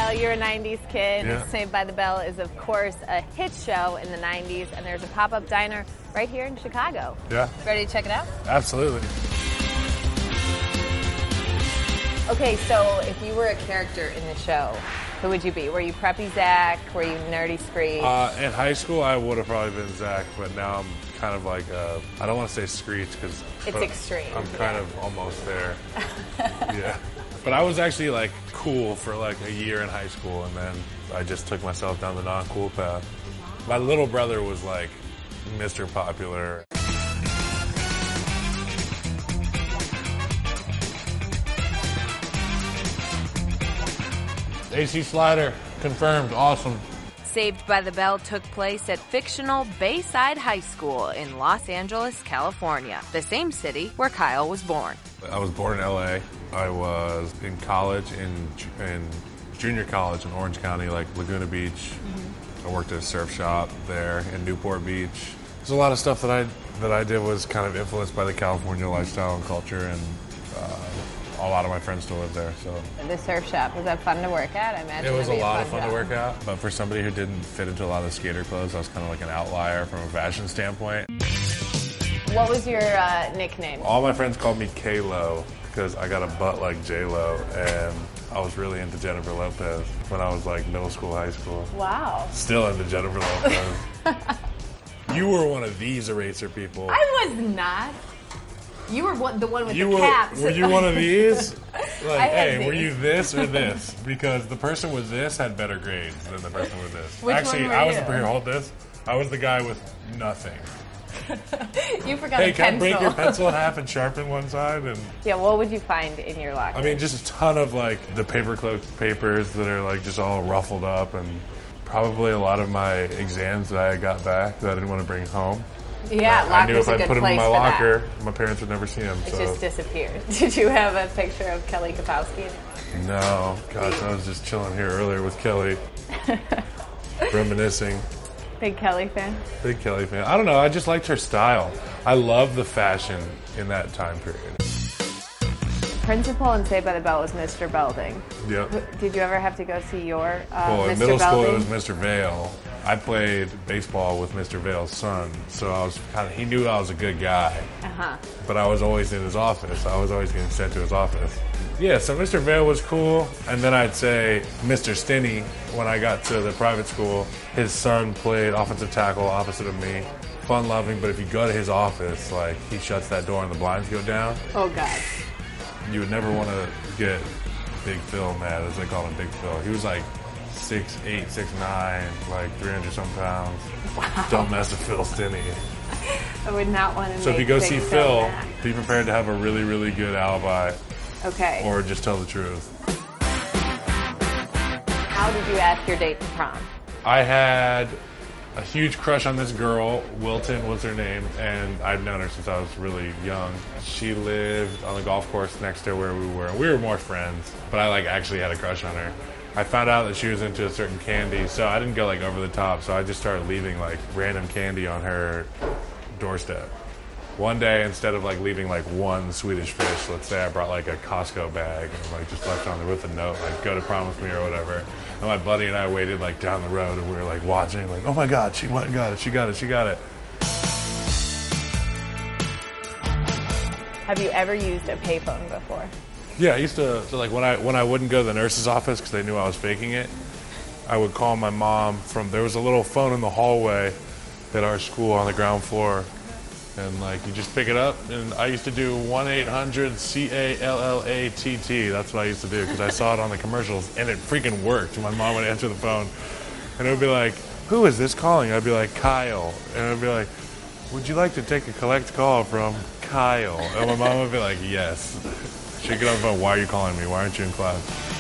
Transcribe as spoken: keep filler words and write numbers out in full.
Kyle, you're a nineties kid. Yeah. Saved by the Bell is, of course, a hit show in the nineties, and there's a pop-up diner right here in Chicago. Yeah. Ready to check it out? Absolutely. Okay, so if you were a character in the show, who would you be? Were you Preppy Zach? Were you Nerdy Screech? Uh, in high school, I would have probably been Zach, but now I'm kind of like, uh, I don't want to say Screech because it's extreme. I'm kind yeah. of almost there. Yeah. But I was actually like cool for like a year in high school, and then I just took myself down the non-cool path. My little brother was like Mister Popular. A C Slider, confirmed, awesome. Saved by the Bell took place at fictional Bayside High School in Los Angeles, California, the same city where Kyle was born. I was born in L A. I was in college, in, in junior college in Orange County, like Laguna Beach. Mm-hmm. I worked at a surf shop there in Newport Beach. There's a lot of stuff that I that I did was kind of influenced by the California lifestyle and culture, and uh, a lot of my friends still live there. So the surf shop, was that fun to work at? I imagine it was it'd a be lot fun of fun job. to work at, but for somebody who didn't fit into a lot of the skater clothes, I was kind of like an outlier from a fashion standpoint. What was your uh, nickname? All my friends called me K-Lo because I got a butt like J-Lo, and I was really into Jennifer Lopez when I was like middle school, high school. Wow. Still into Jennifer Lopez. You were one of these eraser people. I was not. You were one, the one with you the were, caps. Were you one of these? Like, I had hey, these. were you this or this? Because the person with this had better grades than the person with this. Which Actually, one were I was you? the here, hold this. I was the guy with nothing. You forgot Hey, a can I pencil. break your pencil in half and sharpen one side? And Yeah, what would you find in your locker? I mean, just a ton of like the paper clip papers that are like just all ruffled up, and probably a lot of my exams that I got back that I didn't want to bring home. yeah, I, I knew locker's if a I good put them place in my for locker, that. my parents would never see them. It So just disappeared. Did you have a picture of Kelly Kapowski? no, gosh, I was just chilling here earlier with Kelly, reminiscing. Big Kelly fan? Big Kelly fan. I don't know. I just liked her style. I love the fashion in that time period. Principal in Saved by the Bell was Mister Belding. Yep. Did you ever have to go see your uh, Well, in Mister middle school, Belding? it was Mister Vale. I played baseball with Mister Vale's son, so I was kind of, he knew I was a good guy. Uh-huh. But I was always in his office. I was always getting sent to his office. Yeah, so Mister Vale was cool. And then I'd say Mister Stinney, when I got to the private school, his son played offensive tackle opposite of me. Fun-loving, but if you go to his office, like, he shuts that door and the blinds go down. Oh, God. You would never want to get Big Phil mad, as they call him, Big Phil. He was like six eight, six nine, like three hundred some pounds. Wow. Don't mess with Phil Stinney. I would not want to So if make you go Big see Phil Phil, mad. be prepared to have a really, really good alibi. Okay. Or just tell the truth. How did you ask your date to prom? I had a huge crush on this girl. Wilton was her name, and I'd known her since I was really young. She lived on the golf course next to where we were. We were more friends, but I like actually had a crush on her. I found out that she was into a certain candy, so I didn't go like over the top, so I just started leaving like random candy on her doorstep. One day, instead of like leaving like one Swedish fish, let's say I brought like a Costco bag and like just left on there with a note, like go to prom with me or whatever. And my buddy and I waited like down the road, and we were like watching, like, oh my God, she went and got it, she got it, she got it. Have you ever used a payphone before? Yeah, I used to, so like when I when I wouldn't go to the nurse's office because they knew I was faking it, I would call my mom from, there was a little phone in the hallway at our school on the ground floor. And like you just pick it up, and I used to do one eight hundred C A L L A T T. That's what I used to do because I saw it on the commercials, and it freaking worked. My mom would answer the phone, and it would be like, "Who is this calling?" I'd be like, "Kyle," and I'd be like, "Would you like to take a collect call from Kyle?" And my mom would be like, "Yes." She'd get on the phone, "Why are you calling me? Why aren't you in class?"